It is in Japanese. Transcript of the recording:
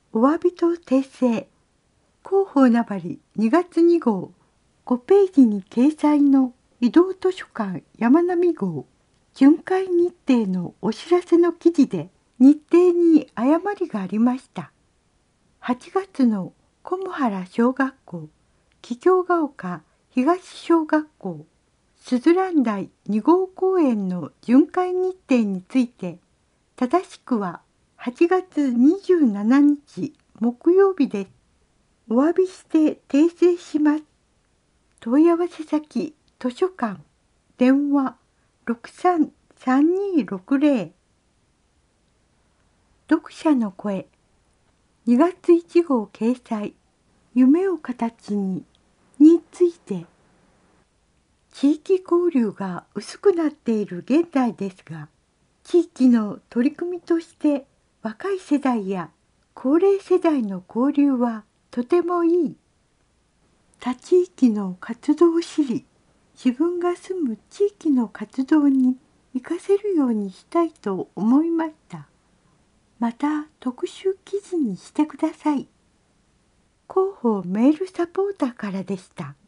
お詫びと訂正。広報名張2月2号5ページに掲載の移動図書館山並号巡回日程のお知らせの記事で日程に誤りがありました。8月の小武原小学校、桔梗ヶ丘東小学校、すずらん台2号公園の巡回日程について、正しくは8月27日木曜日です。お詫びして訂正します。問い合わせ先、図書館、電話633260。読者の声、2月1号掲載、夢を形について、地域交流が薄くなっている現在ですが、地域の取り組みとして若い世代や高齢世代の交流はとてもいい。他地域の活動を知り、自分が住む地域の活動に活かせるようにしたいと思いました。また特集記事にしてください。広報メールサポーターからでした。